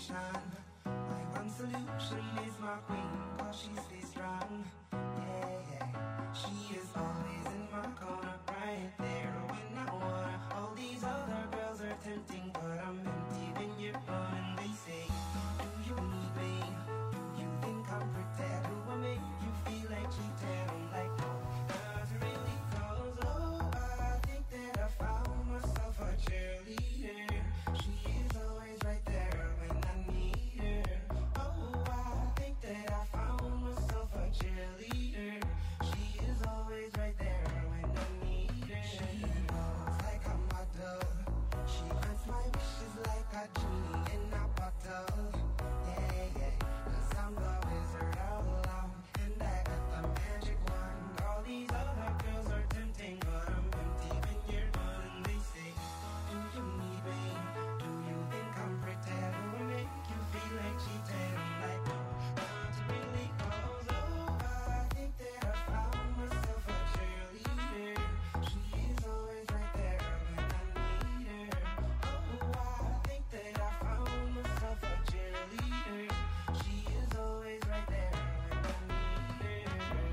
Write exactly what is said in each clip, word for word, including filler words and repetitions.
solution. My one solution is my queen, cause she stays strong. Yeah, yeah. She is always in my corner, right there when I wanna. All these other girls are tempting, but I'm empty when you're gone. And they say, do you need me? Do you think I'm pretend? Do I make you feel like cheating? I'm like, no, not really, cause oh, I think that I found myself a cheerleader. She is always right there when I need her. Oh, I think that I found myself a cheerleader. She is always right there when I need her. She knows like a model. She grants my wishes like a genie in a bottle. Yeah, yeah, cause I'm the wizard all along, and I got the magic wand. All these other girls are tempting, but I'm empty when you're gone. And they say, do you need me? Do you think I'm pretty? Do I make you feel like cheating? I'm like, no, not really, cause oh, I think that I found myself a cheerleader. She is always right there when I need her. Oh, I think that I found myself a cheerleader. She is always right there when I need her.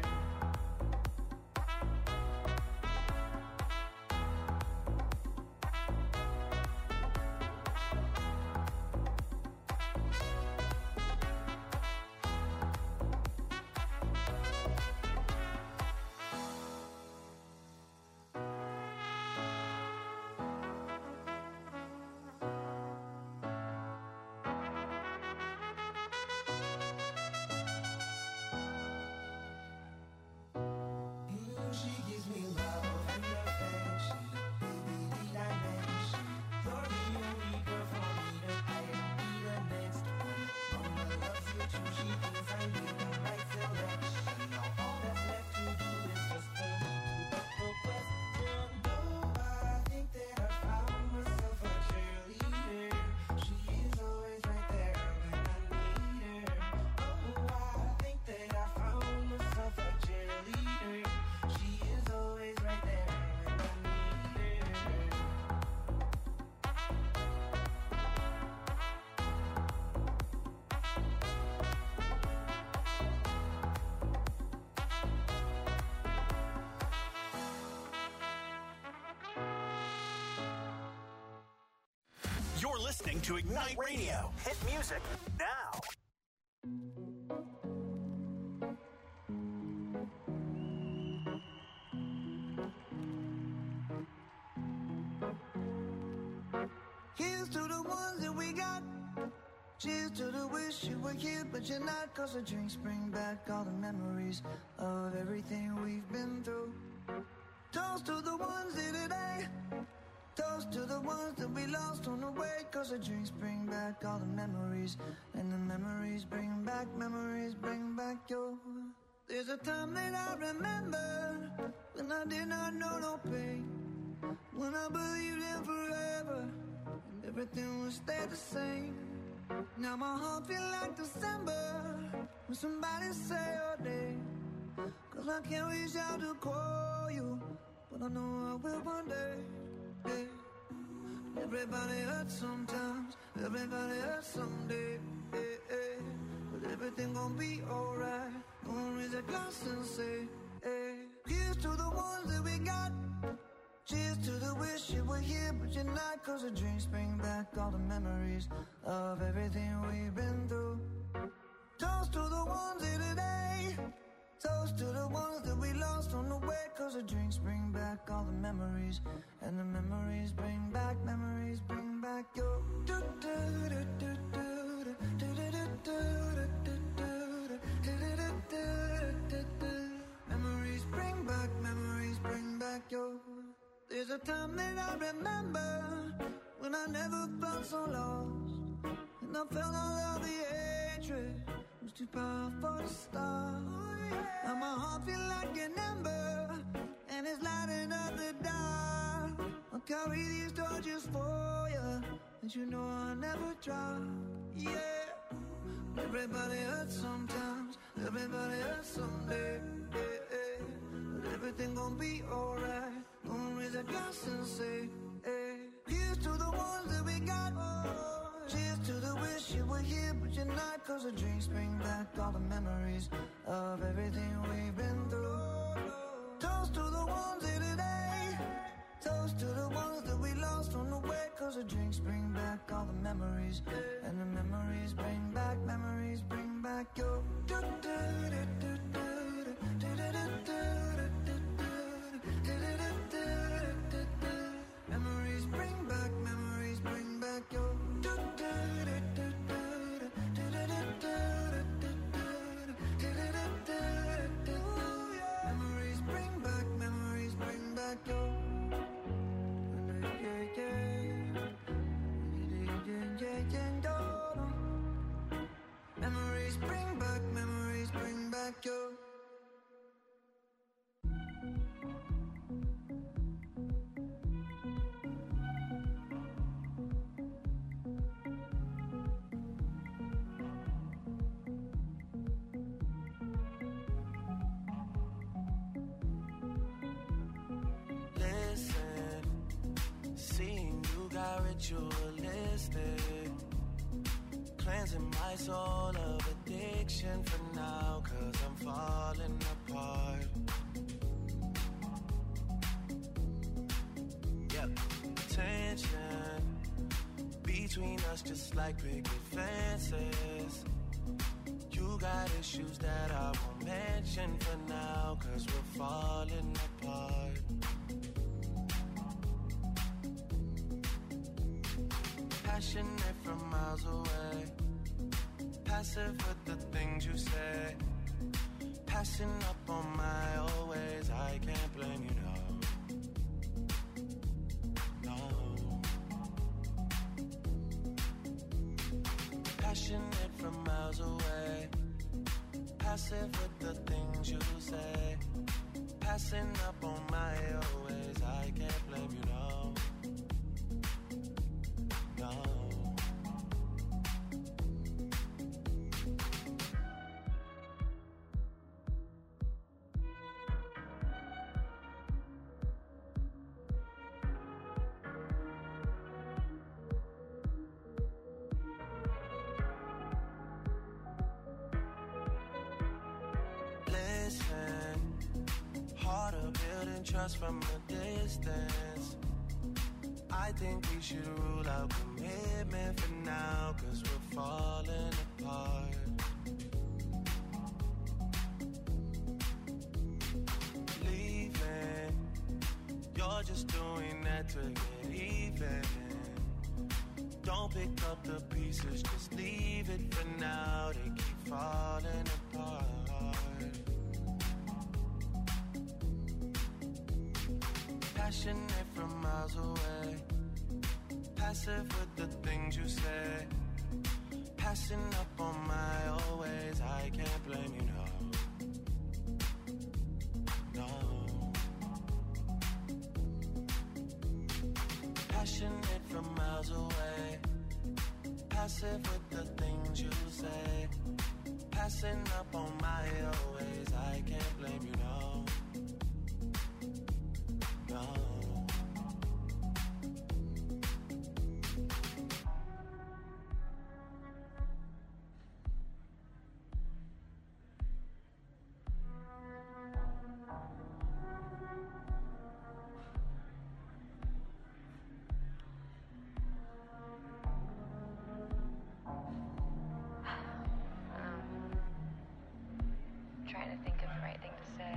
Mm, she gives me love and affection, baby, need I mention? You're the only girl for me to I don't be the next one. Mama loves you too, she thinks I made the right selection. Now all that's left to do is just put the question. Oh, I think that I found myself a cheerleader. She is always right there when I need her. Oh, I think that I found myself a cheerleader. She is always right there when I need her. You're listening to Ignite Radio. Hit music now. Here's to the ones that we got. Cheers to the wish you were here, but you're not. Cause the drinks bring back all the memories of everything we've been through. Toast to the ones here today. Toast to the ones that we lost on the way. Cause the drinks bring back all the memories. And the memories bring back, memories bring back your. There's a time that I remember when I did not know no pain. When I believed in forever and everything would stay the same. Now my heart feel like December when somebody say your name. Cause I can't reach out to call you, but I know I will one day. Yeah. Everybody hurts sometimes, everybody hurts someday. Yeah, yeah. But everything gon' be alright. Gonna raise a glass and say, hey. Here's to the ones that we got. Cheers to the wish you were here, but you're not. Cause the drinks bring back all the memories of everything we've been through. Toast to the ones here today. Toast to the ones that we lost on the way. Cause the drinks bring back all the memories. And the memories bring back, memories bring back your. Memories bring back, memories bring back your. There's a time that I remember when I never felt so lost. And I felt all of the hatred was too powerful to stop. Now my heart feel like an ember and it's lighting up the dark. I'll carry these torches for you, and you know I'll never drop. Yeah. Everybody hurts sometimes, everybody hurts someday. Yeah, yeah. But everything gon' be alright. Gonna raise a glass and say, hey. Here's to the ones that we got. Cheers to the wish you were were here, but you're not. Cause the drinks bring back all the memories of everything we've been through. Toast to the ones here today. Toast to the ones that we lost on the way. Cause the drinks bring back all the memories. And the memories bring back, memories bring back your memories bring back, memories bring back your memories bring back, memories bring back your memories bring back, memories bring back your ritualistic, cleansing my soul of addiction for now, cause I'm falling apart. Yep, tension between us just like picket fences. You got issues that I won't mention for now, cause we're falling apart. Passionate from miles away, passive with the things you say, passing up on my old ways. I can't blame you, no, no. Passionate from miles away, passive with the things you say, passing up on my old ways. I can't blame you, no. No. Listen, harder building trust from a distance. I think we should rule out commitment for now, cause we're falling apart. Leaving, you're just doing that to get even. Don't pick up the pieces, just leave it for now. They keep falling apart. Passionate from miles away, passive with the things you say, passing up on my old ways. I can't blame you, no, no. Passionate from miles away, passive with the things you say, passing up on my old ways. I can't blame you, no, no. Trying to think of the right thing to say.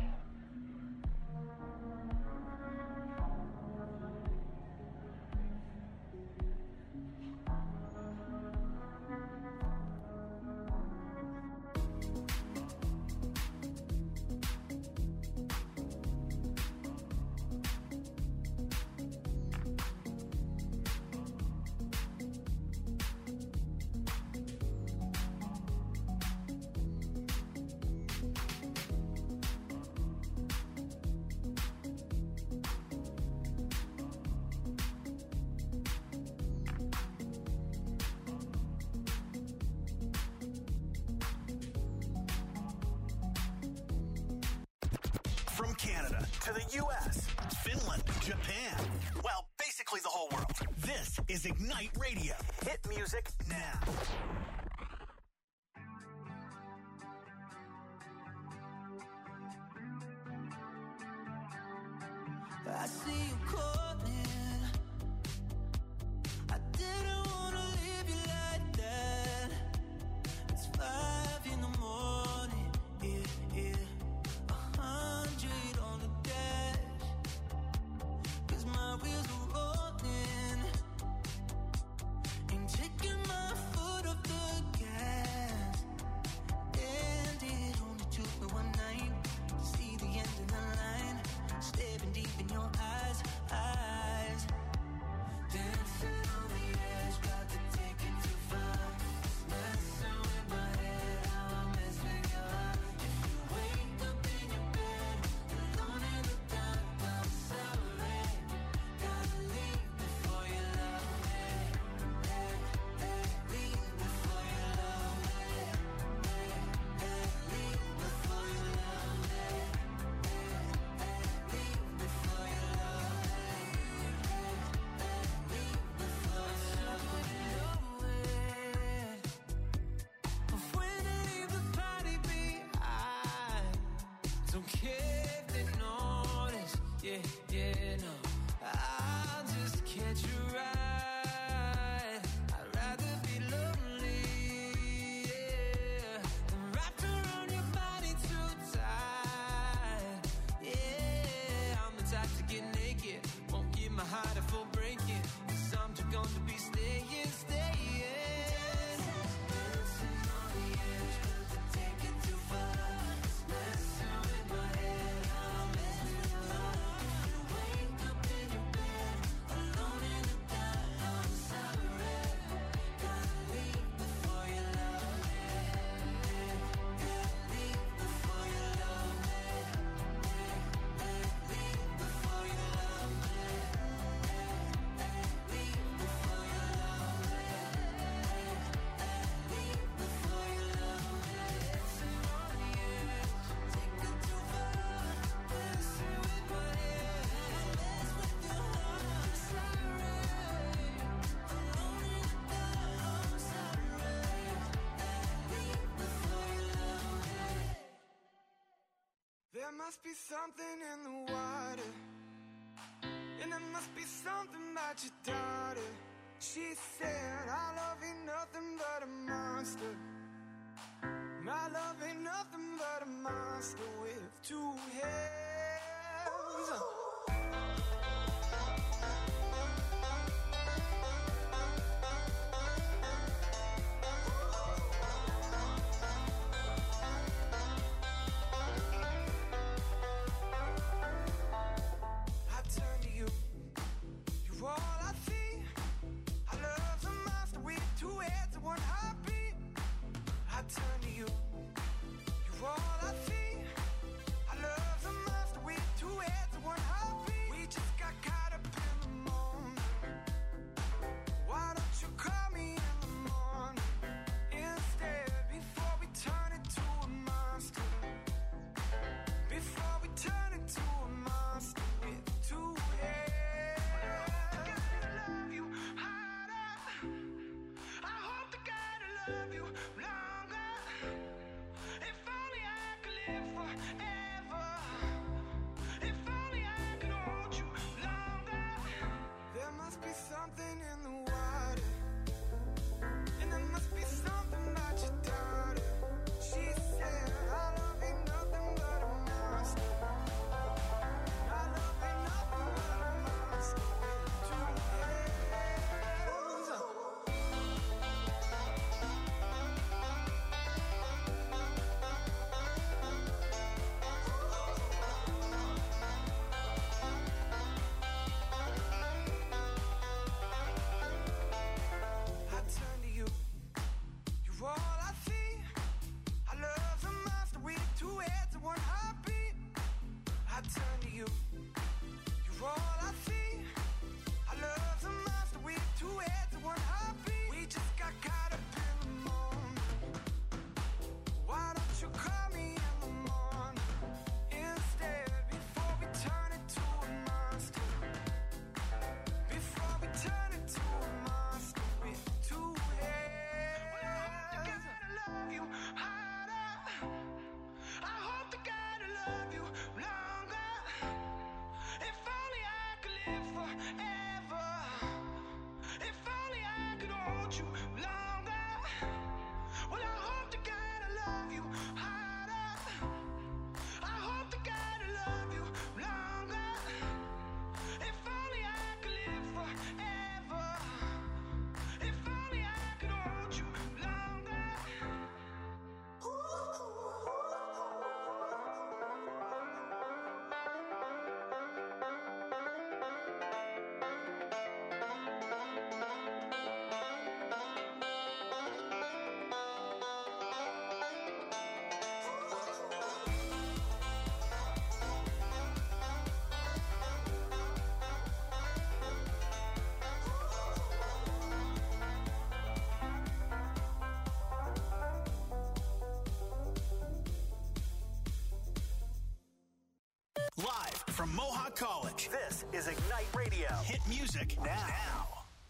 From Canada to the U S, Finland, Japan, well, basically the whole world. This is Ignite Radio. Hit music now. I see you calling. I didn't wanna leave you like that. It's five in the morning, yeah, yeah. A hundred on the dash, 'cause my wheels are rolling. Ain't taking my foot off the gas. And it only took me one night to see the end of the line. Staring deep in your eyes, eyes. Dancing on the edge, got to take it too far. Messing with my head, how I mess with your heart. If you wake up in your bed, alone in the dark, I'm sorry. Gotta leave before you love me. Hey, hey, leave before you love me. Hey, hey, leave before you love me. Hey, hey, leave before you love me. Hey, hey, leave before you love me. Of when I leave the party behind. Don't care if they notice, yeah, yeah, no. I'll just catch a ride. I'd rather be lonely, yeah, than wrapped around your body too tight. Yeah, I'm the type to get naked, won't give my heart a full breaking, 'cause I'm too gone to be staying, staying. Dancing on the edge, but to take it too far. Messing with my head, I'm messing with your heart. If you wake up in your bed, alone in the dark, I'm sorry. Gotta leave before you love me. Hey, hey, leave before you love me. Hey, hey, leave before you love me. Hey, hey, leave before you love me. Hey, hey, leave before you love me. Dancing on the edge, take it too far. Messing with my head, mess with your heart. Sorry, alone in the dark, I'm sorry. Hey, leave before you love me. There must be something in the water, and there must be something about your daughter. She said, I love ain't nothing but a monster. My love ain't nothing but a monster with two heads. I turn to you, you're all I see. I love the monster with two heads and one heartbeat. I turn to you, you're all I see. I love the monster with two heads and one heartbeat. We just got caught up in the moment. Why don't you call me in the morning instead, before we turn it to a monster? Before we turn it to a monster with two heads. I love you harder. I hope to God I love you longer. If only I could live forever. If only I could hold you longer. There must be something in the water, and there must be something about your daughter. She said, I love ain't nothing but a monster. I love ain't nothing but a monster with two heads. from Mohawk College. This is Ignite Radio. Hit music now. now.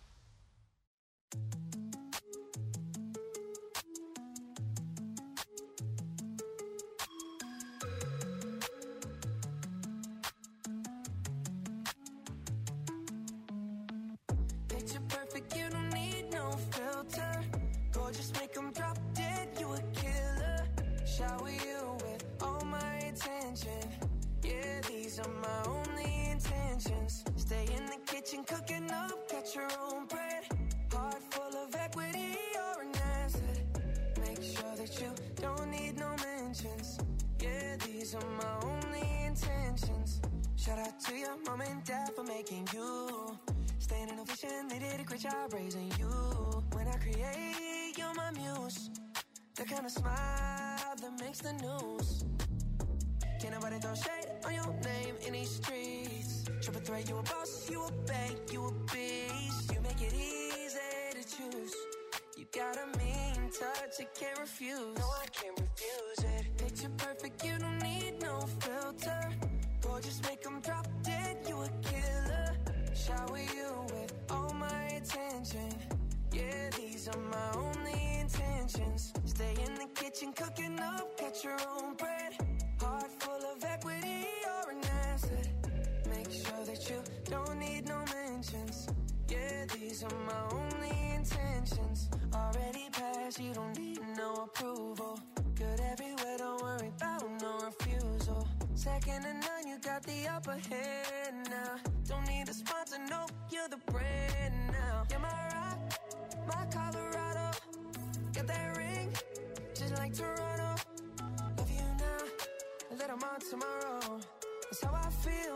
Picture perfect, you don't need no filter. Gorgeous, make them drop dead, you a killer. Shower you with all my attention. Yeah, these are my only intentions. Stay in the kitchen, cooking up, got your own bread. Heart full of equity, you're an asset. Make sure that you don't need no mentions. Yeah, these are my only intentions. Shout out to your mom and dad for making you. Staying in a vision, they did a great job raising you. When I create, you're my muse. The kind of smile that makes the news. Can't nobody throw shade on your name in these streets. Triple threat, you a boss, you a bank, you a beast. You make it easy to choose. You got a mean touch, I can't refuse. No, I can't refuse it. Picture perfect, you don't need no filter. Gorgeous, make them drop dead, you a killer. Shower you with all my attention. Yeah, these are my only intentions. Stay in the kitchen, cooking up, got your own bread. Heart full of equity, you're an asset. Make sure that you don't need no mentions. Yeah, these are my only intentions. Already passed, you don't need no approval. Good everywhere, don't worry about no refusal. Second to none, you got the upper hand now. Don't need a sponsor, no, you're the brand now. You're my rock, my Colorado. Got that ring, just like Toronto. Love you now, a little more tomorrow. That's how I feel.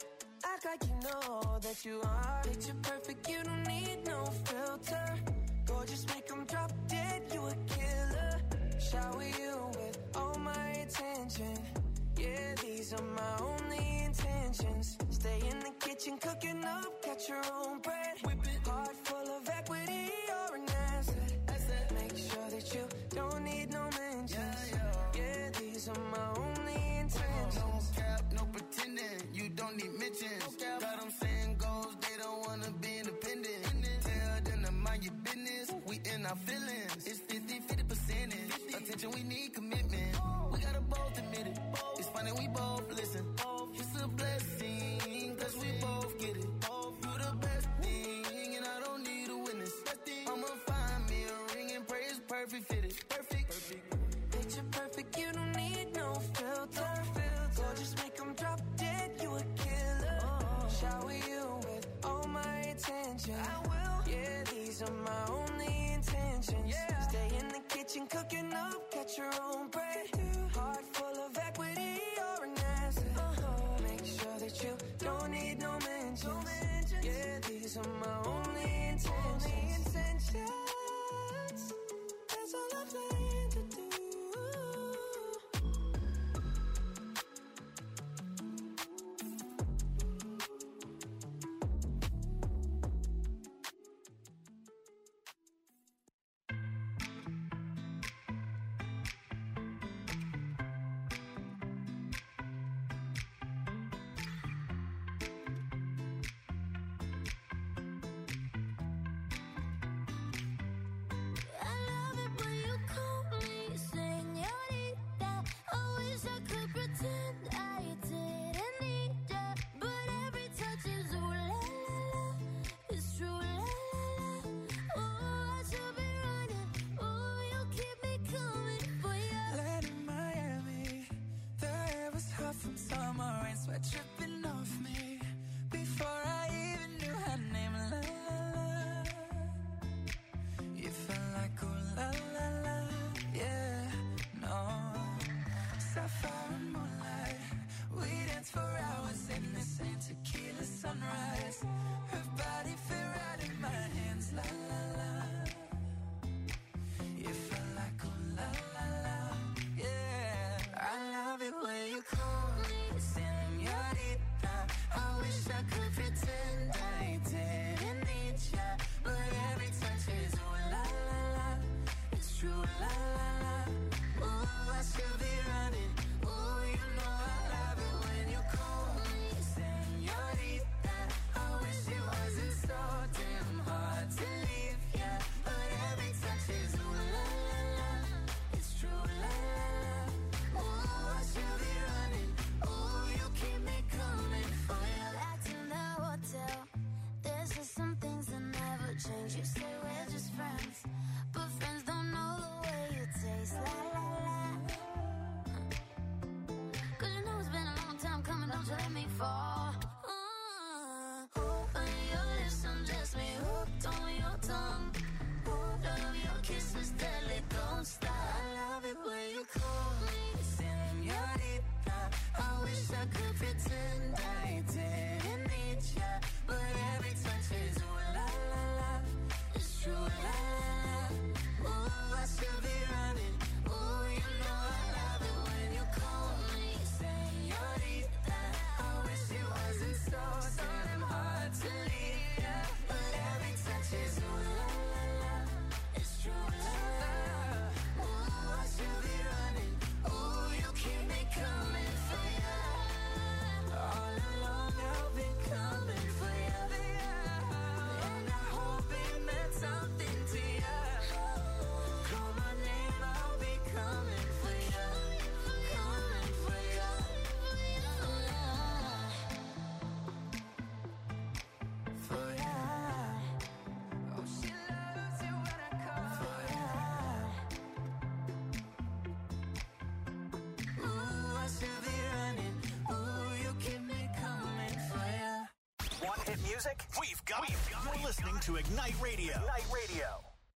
Act like you know that you are. Picture perfect, you don't need no filter. Gorgeous, make them drop dead, you a killer. Shower you with all my attention. Yeah, these are my only intentions. Stay in the kitchen, cooking up, got your own bread. Whip it. Heart full of equity, you're an asset. asset. Make sure that you don't need no mentions. Yeah, yeah. Yeah, these are my only intentions. No cap, no pretending, you don't need mentions. No got them saying goals, they don't wanna be independent. Tell them to mind your business, we in our feelings. It's fifty, fifty percentage. Attention, we need commitment. We gotta both admit it. It's funny, we both listen. It's a blessing, cause we both get it. You the best thing, and I don't need a witness. I'ma find me a ring and pray it's perfect fitted. Perfect. Perfect. Picture perfect, you don't need no filter. Gorgeous, make them drop dead, you a killer. Shower you with all my attention. I will. Yeah, these are my only intentions. Yeah. Stay in the kitchen, cooking up, got your own bread. Heart full of equity, you're an asset. Uh-huh. Make sure that you don't need no mentions. No mentions. Yeah, these are my only intentions. Only intentions. That's all I play. I could pretend I didn't need ya, but every touch is ooh la la la. It's true, la la la. Ooh, I should be running. Ooh, you know I love it when you call me señorita. I wish it wasn't so, so damn hard to leave ya, but every touch is ooh la la la. It's true, la la la. Ooh, I should be running. Ooh, you keep me coming for ya. All along I've been coming for ya, and I hope it meant something to ya. Call my name, I'll be coming for ya, coming for ya, for ya. Oh, she loves it when I call for ya. Ooh, I should be running. Ooh, you keep me coming for ya. Want hit music? We've got it. You're listening to Ignite Radio. Ignite Radio.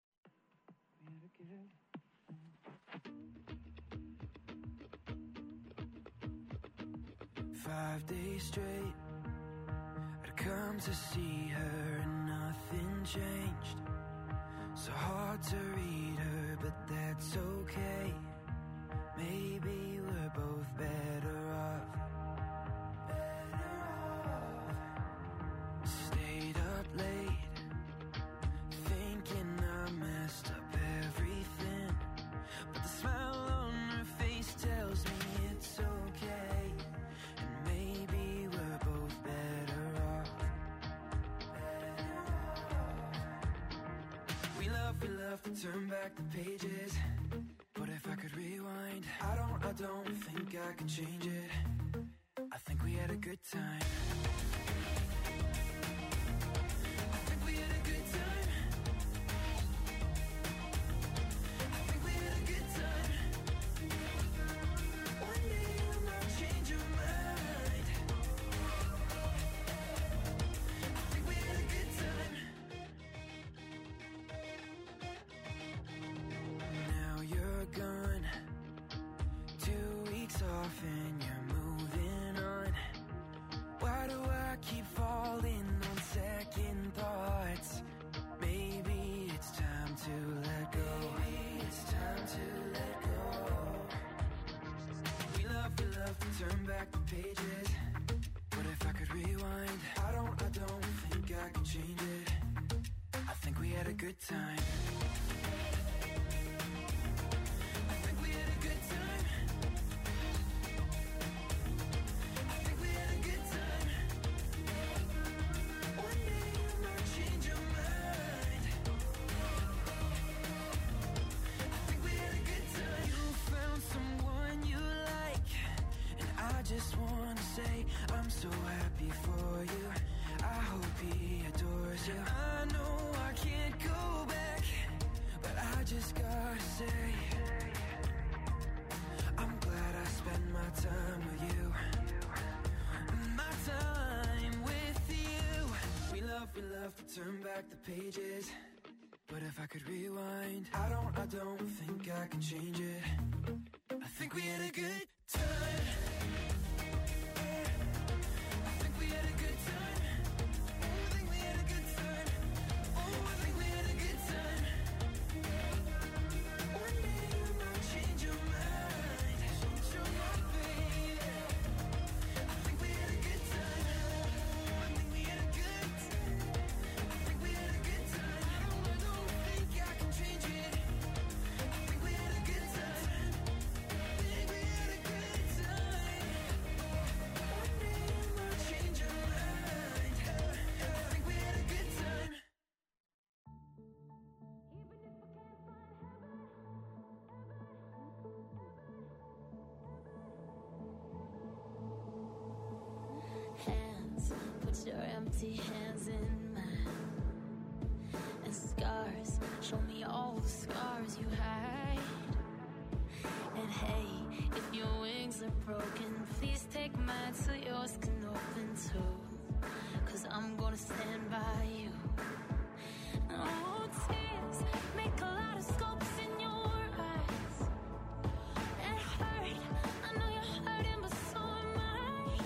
Five days straight, I'd come to see her and nothing changed. So hard to read her, but that's okay. Maybe we're both better off. Better off. Stayed up late, thinking I messed up everything. But the smile on her face tells me it's okay. And maybe we're both better off. Better off. We love, we love to turn back the pages. But if I could rewind, I don't, I don't think I could change it. I think we had a good time. I think we had a good time. I think we had a good time. One day you might change your mind. I think we had a good time. Now you're gone, two weeks off and you're moving on. Why do I keep falling on second thoughts? Maybe it's time to let go. Maybe it's time to let go. We love, we love to turn back the pages. But if I could rewind, I don't, I don't think I could change it. I think we had a good time. I think we had a good time. I think we had a good time. One day you might change your mind. I think we had a good time. You found someone you like, and I just want to say I'm so happy for you. I hope he adores you. I know I can't go back, but I just gotta say I'm glad I spent my time with you. My time with you. We love, we love to turn back the pages. But if I could rewind, I don't, I don't think I can change it. I think we had a good time. I think we had a good time. Oh, I think we had a good time. Oh, I think we had a good time. One day you might change your mind. Change your mind, baby. I think we had a good time. I think we had a good time. I think we had a good time. I don't, I don't think I can change it. I think we had a good time. I think we had a good time. One day you might change your mind. I think we had a good time. Hands, put your empty hands in mine. And scars, show me all the scars you hide. And hey, if your wings are broken, please take mine so yours can open too. Cause I'm gonna stand by you. Oh, tears make a lot of scopes in your eyes. It hurt, I know you're hurting, but so am I.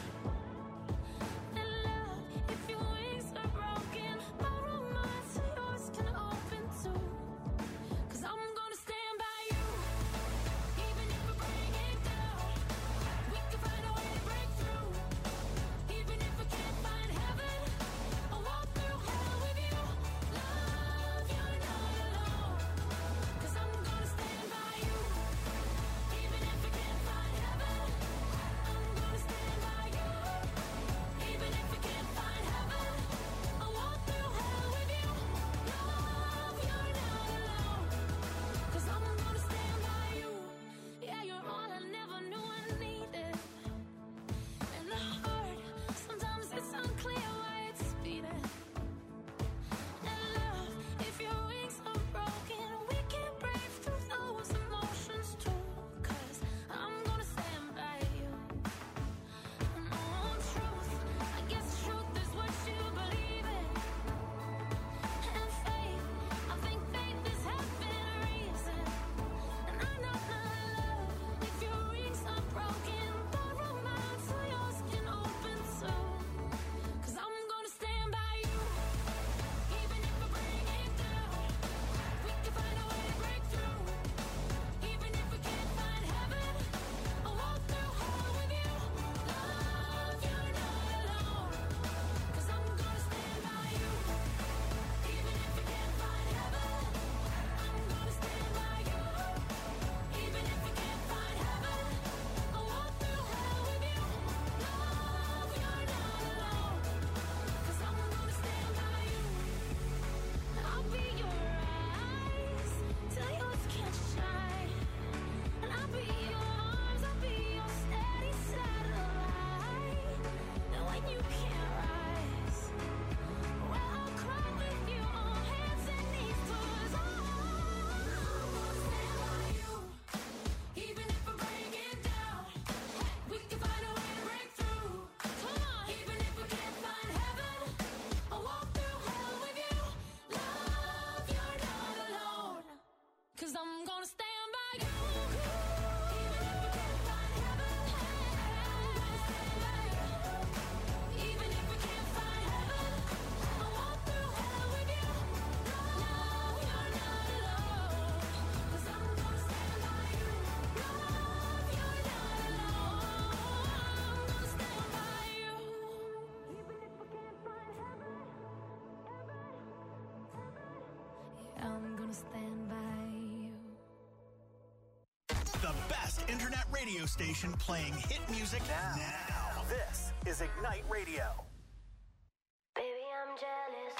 that radio station playing hit music now. now. This is Ignite Radio. Baby, I'm jealous.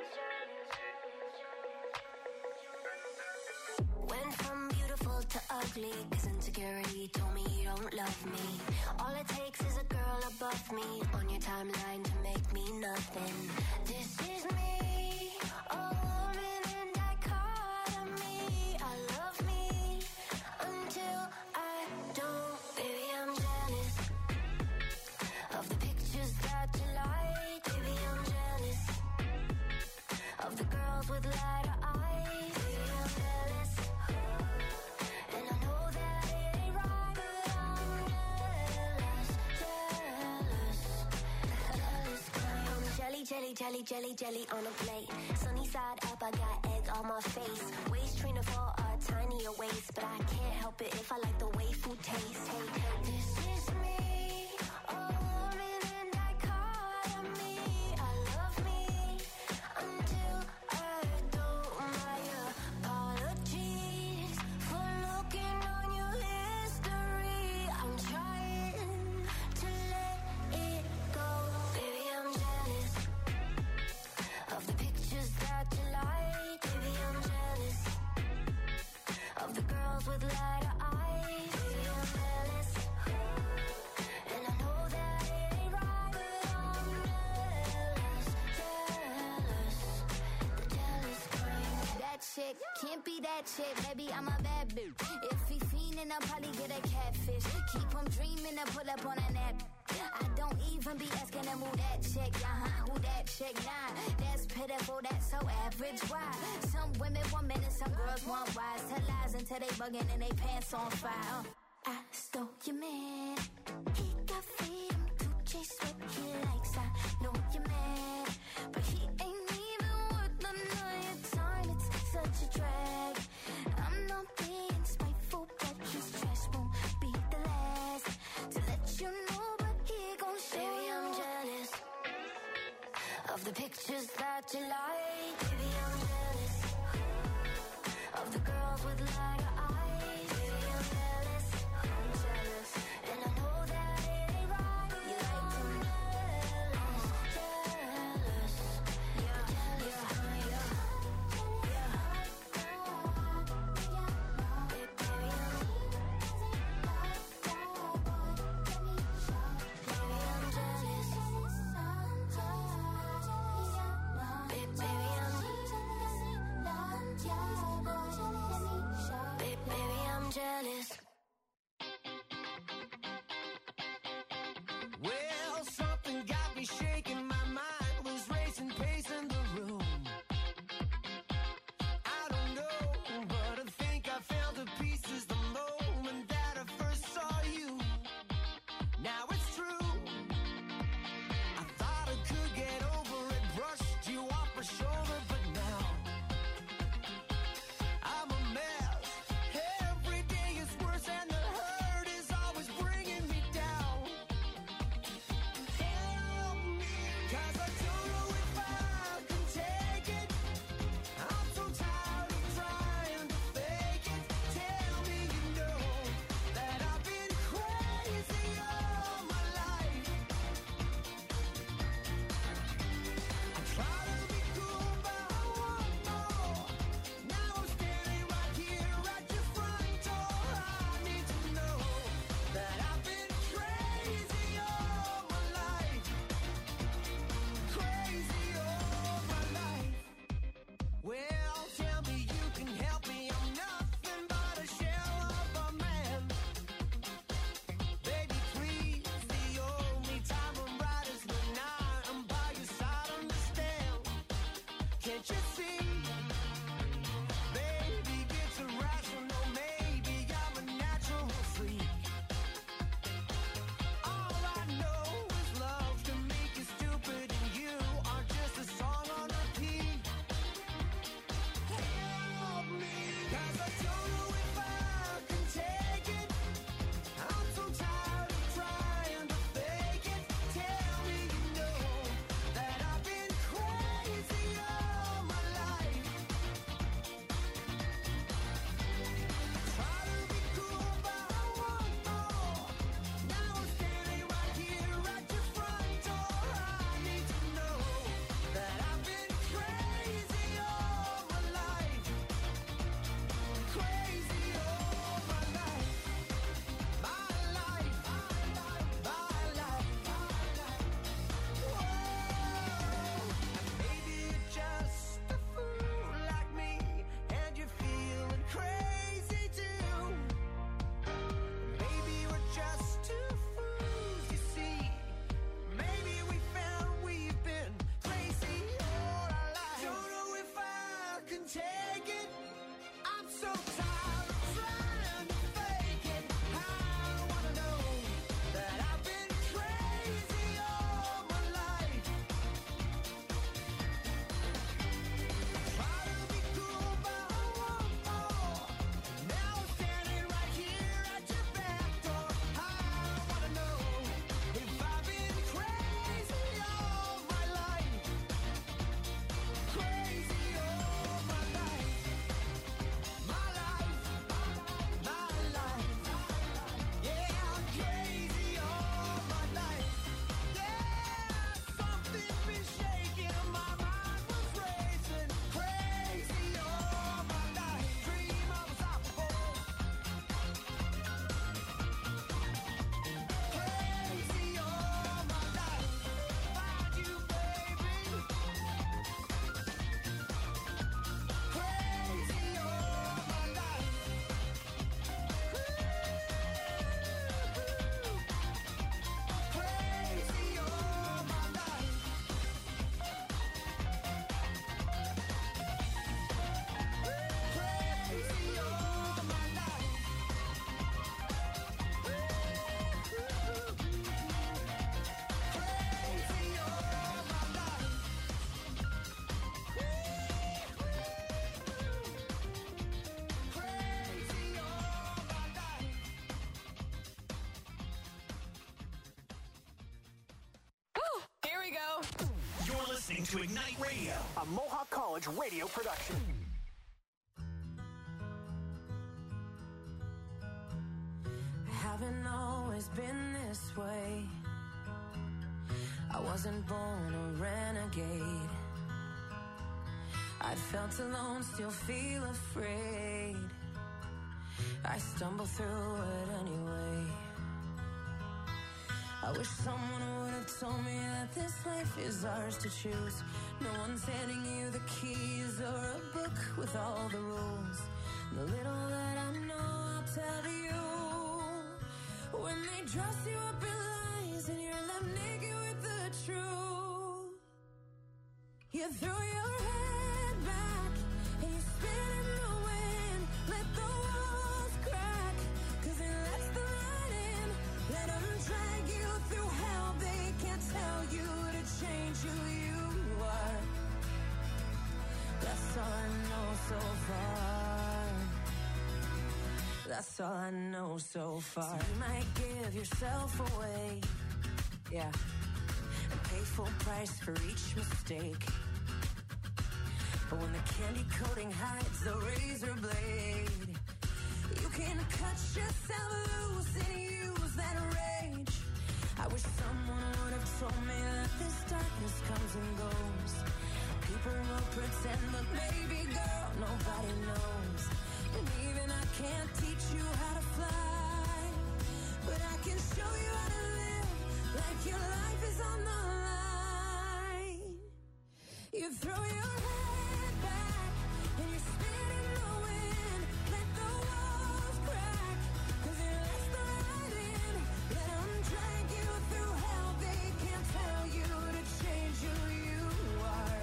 Went from beautiful to ugly, cause insecurity told me you don't love me. All it takes is a girl above me on your timeline to make me nothing. This is me, a woman in dichotomy. I love me until I don't. Baby, I'm jealous of the pictures that you like. Baby, I'm jealous of the girls with lighter eyes. Baby, I'm jealous, and I know that it ain't right, but I'm jealous, jealous, jealous. I'm jelly, jelly, jelly, jelly, jelly on a plate. Sunny side up, I got egg on my face. Waist trainer for a tinier waist, but I can't help it if I like the way food tastes. Hey, hey, this is me, a woman in dichotomy. I love me until I don't. My apologies for looking on your history. I'm trying to let it go. Baby, I'm jealous of the pictures that you like. Baby, I'm jealous of the girls with lighter eyes. Baby, I'm jealous, and I know that it ain't right, but I'm jealous, jealous, the jealous kind. That chick can't be that chick, baby, I'm a bad bitch. If he fiendin', I'll probably get a catfish. Keep him dreaming to pull up on a nap. I don't even be asking him who that chick, uh-huh, who that chick, nah. That's pitiful, that's so average, why? Some women want men and some girls want wise. Tell lies until they bugging and they pants on fire. I stole your man, he got freedom to chase what he likes. I know you're mad, but he ain't even worth the night time. It's such a drag. I'm not being spiteful, but his trash won't be the last to let you know, but he gon' show. Baby, I'm jealous of the pictures that you like. Baby, I'm jealous of the girls with lighter eyes. Baby, I'm jealous, I'm jealous, and I know that it ain't right. You like to jealous, jealous, yeah, jealous, yeah, yeah. Baby, baby, I'm Baby, I'm jealous. Baby, baby, I'm listening to Ignite Radio, a Mohawk College radio production. I haven't always been this way. I wasn't born a renegade. I felt alone, still feel afraid. I stumble through it anyway. I wish someone would have told me that this life is ours to choose. No one's handing you the keys or a book with all the rules. The little that I know I'll tell you. When they dress you up in lies and you're left naked with the truth, you throw your head back and you spin in the wind. Let the walls crack, cause it lets the light in. Let them drag you through hell. They can't tell you to change who you are. That's all I know so far. That's all I know so far. So you might give yourself away, yeah, and pay full price for each mistake. But when the candy coating hides the razor blade, you can cut yourself loose and use that rage. I wish someone would have told me that this darkness comes and goes. People will pretend, but baby girl, nobody knows. And even I can't teach you how to fly, but I can show you how to live like your life is on the line. You throw your head back and you spin in the wind. Let the walls crack, cause it lets the light in. Let them drag you through hell. They can't tell you to change who you are.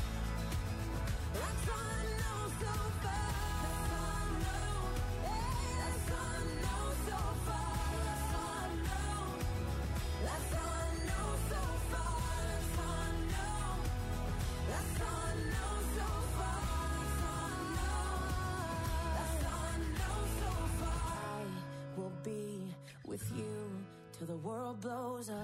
That's all I know so far. That's all I know. Hey, that's all I know so far. That's all I know. That's all I know so far. That's all I know. That's all I know so far. That's all I know. That's all I know so far. I will be with you till the world blows up.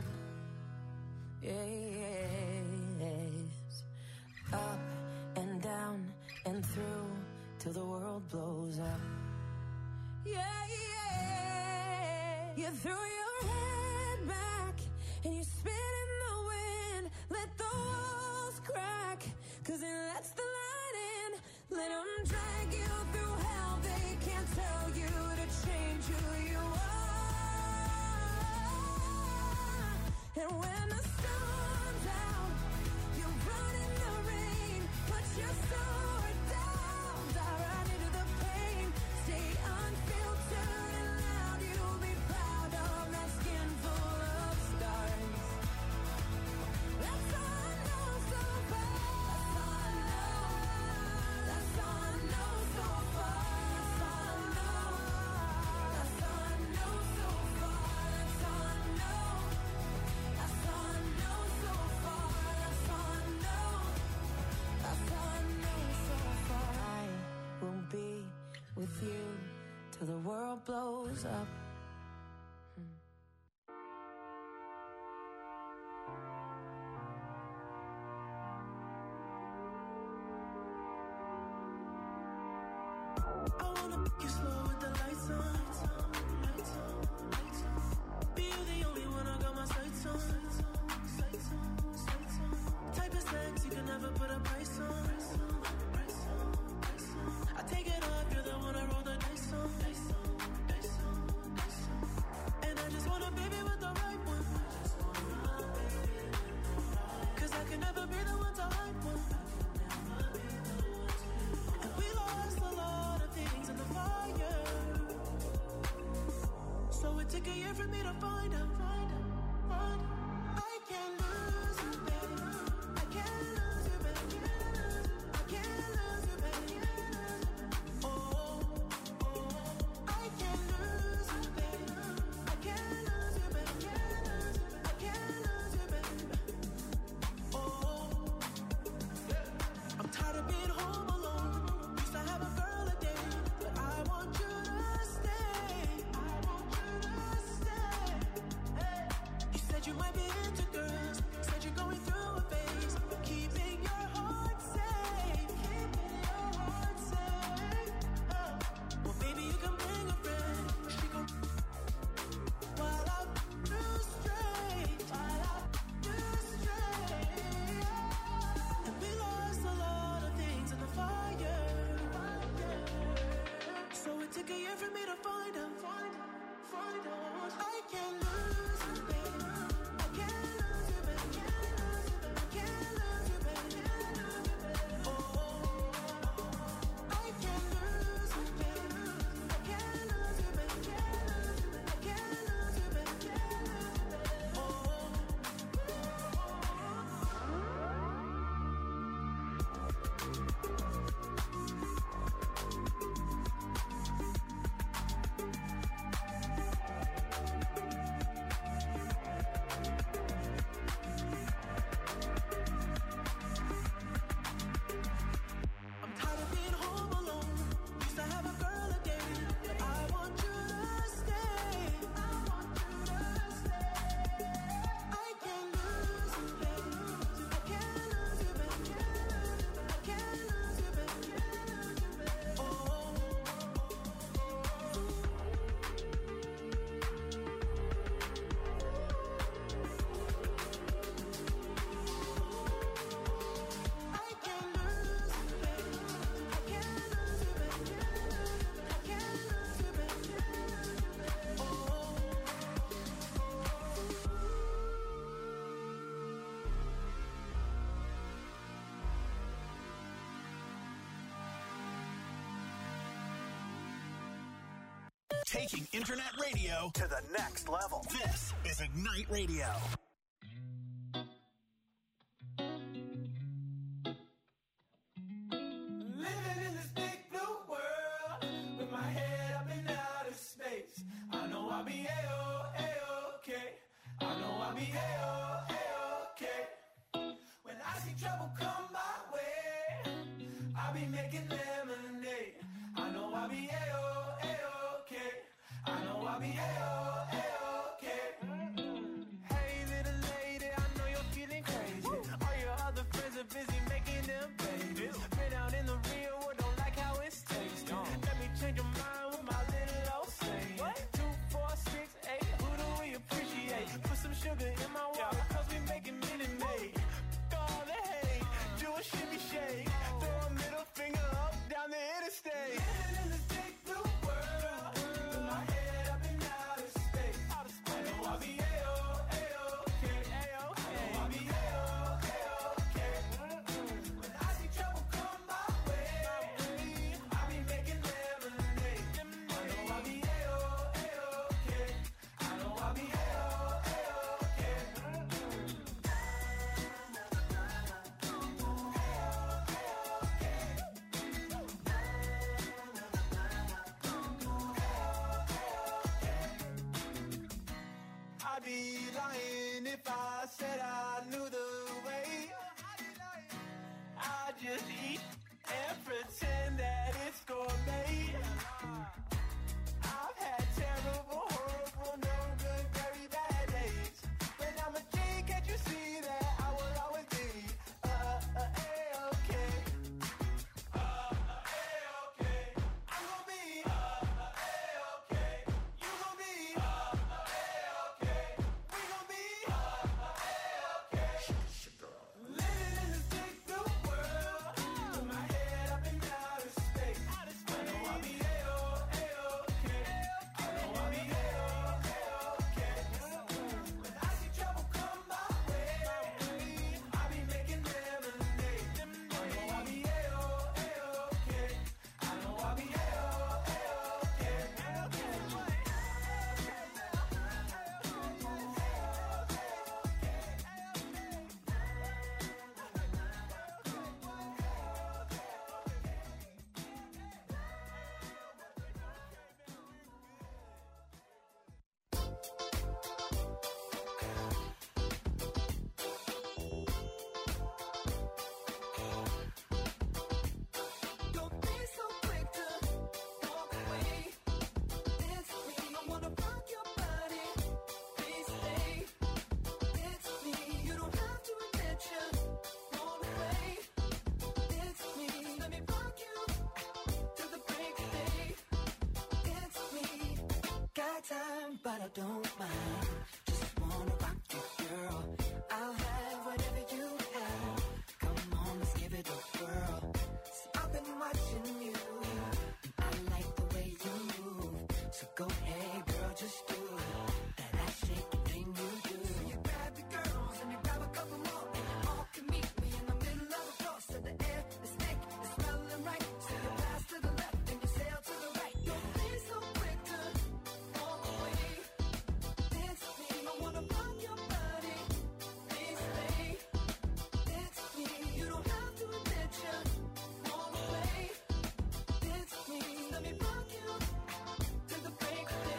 Yes. Up and down and through till the world blows up. Yeah, yeah. You throw your head back and you spin in the wind. Let the walls crack, cause it lets the light in. Let them drag you through hell. They can't tell you to change who you are. And when the sun's out, you run in the rain. Put your sword down, dive right into the pain. Stay unfiltered and loud. You'll be proud of that skin full of scars. That's all I know so far. That's all I know. That's all I know so far. That's all I know. That's all I know so far. That's all I know. That's all I know so far. That's all I know. That's all I know so far. I will be with you till the world blows up. I wanna pick you slow with the lights on. Be you the only one I got my sights on. Type of sex you can never put a price on. I take it off, you're the one I roll the dice on. And I just want a baby with the right one. Cause I can never be the one to hype one. And we lost a lot of things in the fire. So it took a year for me to find out. Find out, find out. I can't lose you, baby. I can't lose you, baby. I can't lose you, baby. Oh, oh. I can't lose you, baby. I can't lose you, baby. I can't lose you, baby. Oh, I'm tired of being home alone. Used to have a girl a day, but I want you to stay. I want you to stay. Taking internet radio to the next level. This is Ignite Radio. Living in this big blue world with my head up in outer space. I know I'll be A-O, A-OK. I know I'll be A-O, A-OK. When I see trouble come my way, I'll be making lemonade. I know I'll be A-O, A-OK. I know I'll be A-O, A-OK. Hey little lady, I know you're feeling crazy. All your other friends are busy making them babies. Been out in the real world, don't like how it's tasting. Let me change your mind with my little old saying. Two, four, six, eight, who do we appreciate? Put some sugar in my water, cause we making Minute Maid. All the hate, do a shimmy shake. Throw a middle finger up down the interstate. Living in this big blue world with my head up in outer space. I know I'll be A-O, A-OK. I know I'll be A-O, A-OK. When I see trouble come my way, I'll be making lemonade. I know I'll be A-O, A-OK. I know I'll be A-O, A-OK. I'd be lying if I said I knew the way. I just eat and pretend that it's gourmet. I've had terrible, horrible, no good, very bad days. When I'm a G, can't you see that I will always be uh, uh, A-OK. Uh, uh, A-OK. I'm gonna be uh, uh, A-OK. You gonna be uh, uh, A-OK. We gonna be uh, uh, A-OK. Living in this big blue world with my head up in outer space. I know I'll be A-O, A-OK. I know I'll be A-O, A-OK. When I see trouble come my way, I'll be making lemonade. I know I'll be A-O, A-OK. I know I'll be A-O, Don't be so quick to walk away. It's me. I wanna rock your body. Please stay. It's me. You don't have to admit you want away. It's me. Let me rock you till the break of day. It's me. Got time, but I don't mind. Just wanna rock you, girl. I'll have whatever you have. Come on, let's give it a whirl. See, I've been watching you. I like the way you move. So go ahead, girl, just do that ass shaking thing you do. So you grab your girls and you grab a couple more, and you all can meet me in the middle of the floor. So the air is thick, it's smelling right. So you pass to the left and you sail to the right. Don't be so quick to walk away. It's me. I wanna rock your body. Please stay. It's me. You don't have to admit you want away. It's me. Let me rock you till the break of day.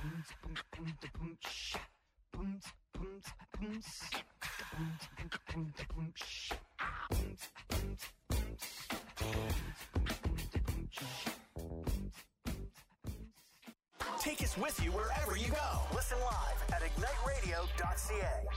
Take us with you wherever you go. Listen live at ignite radio dot c a.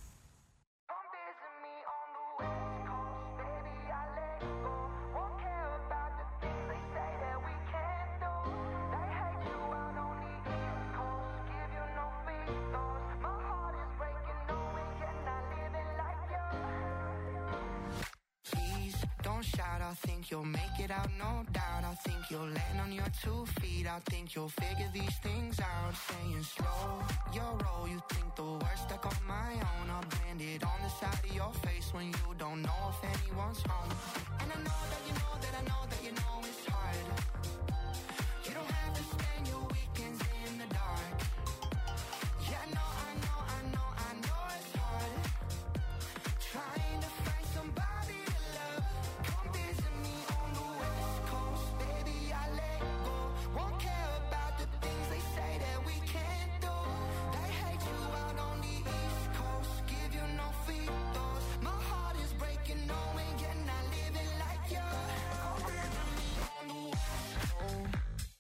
Shout, I think you'll make it out, no doubt. I think you'll land on your two feet. I think you'll figure these things out. Saying slow your roll, you think the worst stuck on my own. I'll brand it on the side of your face when you don't know if anyone's home. And I know that you know that I know that you know it's hard. You don't have to spend your weekends in the dark. Yeah, I know, I know, I know, I know it's hard. Trying to find somebody to love. Come visit me on the West Coast, baby, I let go. Won't care about the things they say that we can't do. They hate you out on the East Coast, give you no free throws. My heart is breaking, knowing you're not living like you. Come visit me on the West Coast.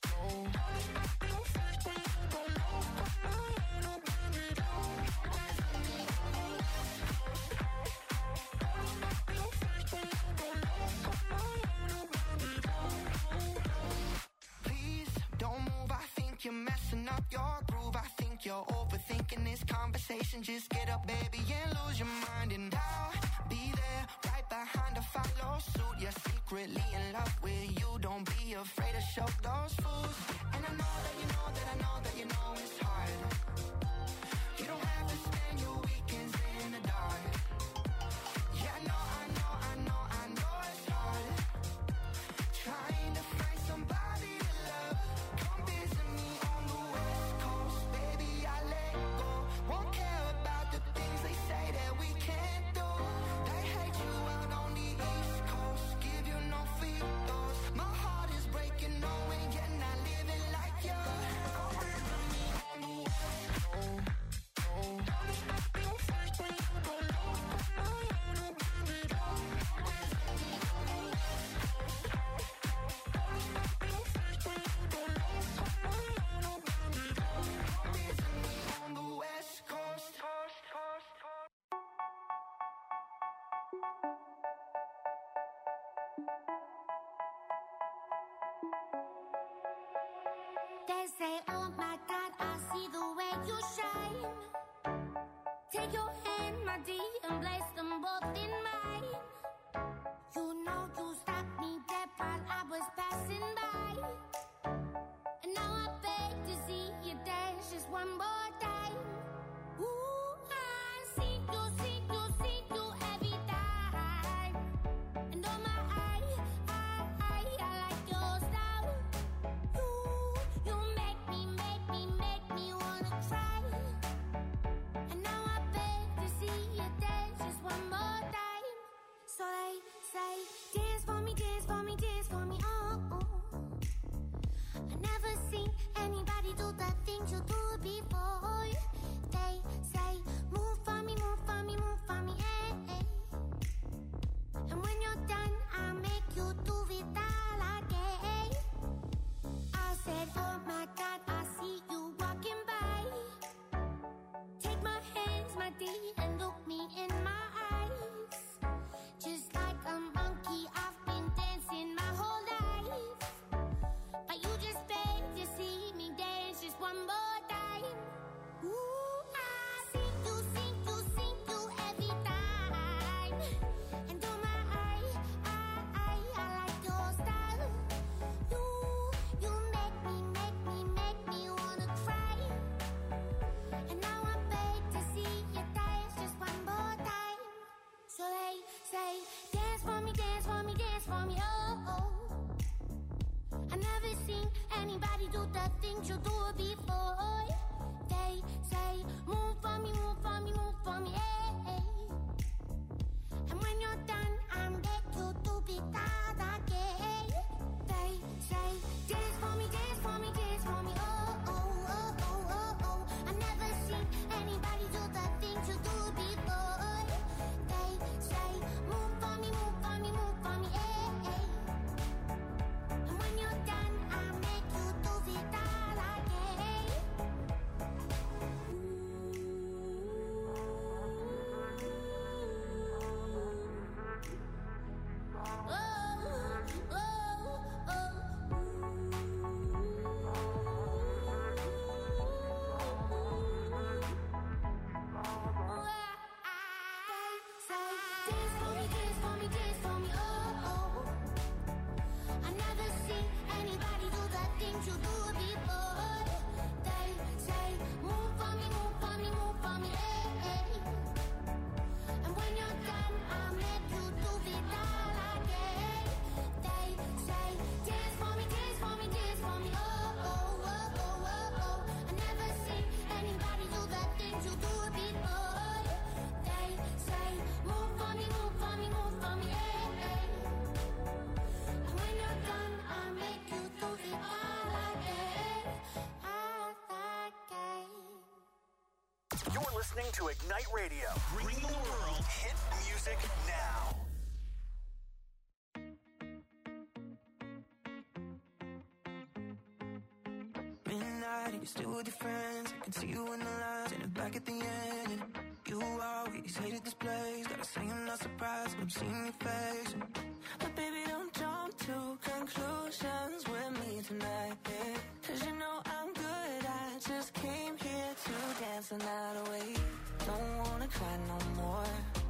You're messing up your groove. I think you're overthinking this conversation. Just get up, baby, and lose your mind. And I'll be there right behind to follow suit. You're secretly in love with you. Don't be afraid to show those fools. And I know that you know that I know that you know it's hard. You don't have to spend your weekends in the dark. Yeah, I know, I know, I know, I know it's hard. Trying to find somebody to love. Come visit me on the West Coast, baby, I let go. Won't care about the things they say that we can't do. They hate you out on the East Coast, give you no free throws. My heart is breaking, knowing you're not living like you. Come visit me on the West Coast. They say, oh my God, I see the way you shine. Take your hand, my dear, and place them both in mine. You know you stopped me dead while I was passing by. And now I beg to see you dance just one more time. Ooh, I see you, see you, see you every time. And oh my, I, I, I, I like your style. You, you make me, make me, make me wanna cry. And now I beg to see you dance just one more time. So they say, dance for me, dance for me, dance for me, oh, oh. I never seen anybody do the things you do before. They say, move for me, move for me, move for me, eh, eh. And when you're done, I'll make you do it all again. I said, oh my God, I see you walking by. Take my hands, my dear, and look me in my eyes. Just like a monkey, I've been dancing my whole life. But you just beg to see me dance just one more time. Ooh, I see you, see you, see you every time. And oh my, I, I, I, I like your style. You, you make me, make me, make me wanna cry. And now I beg to see you dance just one more time. So they say, dance for me, dance for me, dance for me, oh, oh. I never seen anybody do the things you do before. They say, move for me, move for me, move for me, eh, eh. And when you're done, I'm back you to be that again. They say, dance for me, dance for me, dance for me, oh, oh, oh, oh, oh. things you do before. They say, move for me, move for me, move for me, hey, hey. And when you're done, I'll make you do it all again. They say, dance for me, dance for me, dance for me, oh, oh, oh, oh, oh, oh. I never seen anybody do the things you do before. They say, move for me, move for me, move for me, hey, hey. And when you're done, I'll make you do it all again, all again. You're listening to Ignite Radio, bringing the world hit music now. Midnight, you're still with your friends. I can see you in the lines and back at the end. You always hated this place. Gotta say I'm not surprised when I'm seeing your face. But baby, don't jump to conclusions with me tonight, yeah. Cause you know I'm good. I just came here to dance the night away. Don't wanna cry no more.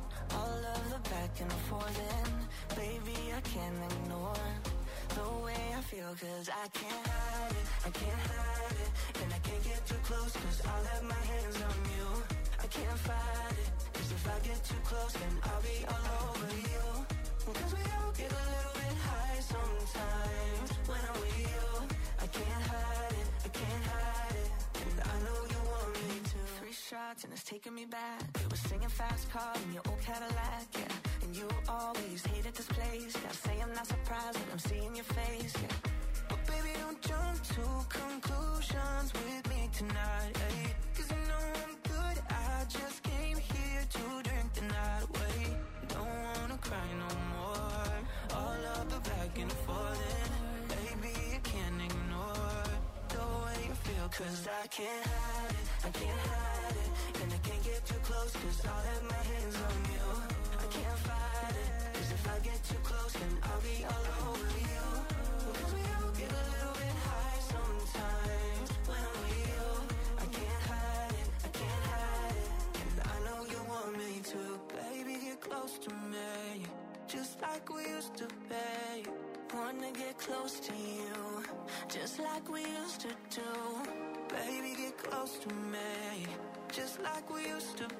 All of the back and forth, and baby, I can't ignore the way I feel, cause I can't hide it, I can't hide it. And I can't get too close, cause I'll have my hands on you. I can't fight it, cause if I get too close, then I'll be all over you. Cause we all get a little bit high sometimes when I'm with you. I can't hide it, I can't hide it. And I know you want me to. Three shots and it's taking me back. We were singing fast car in your old Cadillac, yeah. And you always hated this place. Gotta say I'm not surprised when I'm seeing your face, yeah. But baby, don't jump to conclusions with me tonight, eh? Cause you know I'm good. I just came here to drink the night away. Don't wanna cry no more. All of the back and forth, and baby, you can't ignore the way you feel, cause I can't hide it, I can't hide it. And I can't get too close, cause I'll have my hands on you. I can't fight it, cause if I get too close, then I'll be all over you. Cause we all get a little bit high sometimes when I'm with you. I can't hide it, I can't hide it. And I know you want me to. Baby, get close to me, just like we used to be. Wanna get close to you, just like we used to do. Baby, get close to me, just like we used to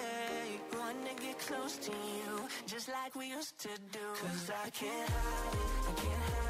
be. Wanna get close to you, just like we used to do. Cause I can't hide it, I can't hide it.